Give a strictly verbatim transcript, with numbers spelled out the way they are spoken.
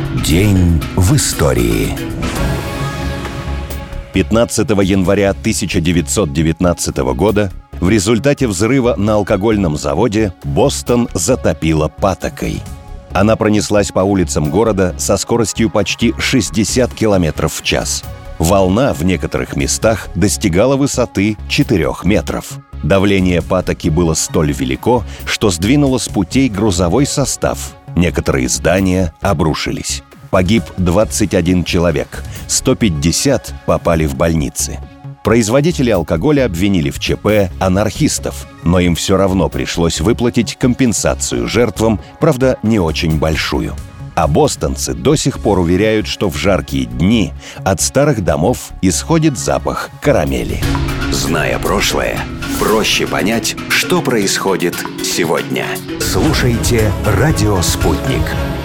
День в истории. пятнадцатого января тысяча девятьсот девятнадцатого года в результате взрыва на алкогольном заводе Бостон затопило патокой. Она пронеслась по улицам города со скоростью почти шестьдесят километров в час. Волна в некоторых местах достигала высоты четырёх метров. Давление патоки было столь велико, что сдвинуло с путей грузовой состав. Некоторые здания обрушились. Погиб двадцать один человек, сто пятьдесят попали в больницы. Производители алкоголя обвинили в ЧП анархистов, но им все равно пришлось выплатить компенсацию жертвам, правда, не очень большую. А бостонцы до сих пор уверяют, что в жаркие дни от старых домов исходит запах карамели. Зная прошлое, проще понять, что происходит сегодня. Слушайте «Радио Спутник».